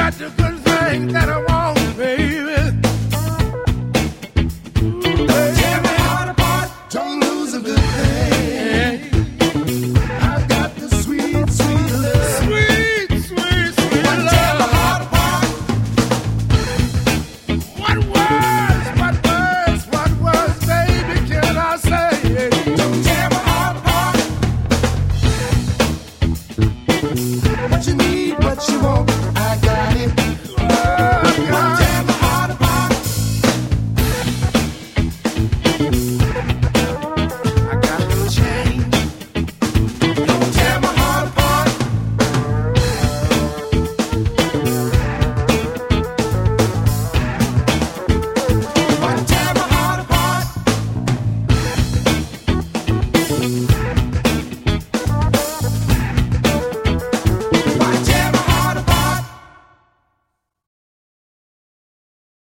got the good thing that I want, baby. Don't tear my heart apart. Don't lose a good thing. I've got the sweet, sweet love. Sweet, sweet, sweet love. Don't tear my heart apart. What words, baby, can I say? Don't tear my heart apart. What you need, what you want.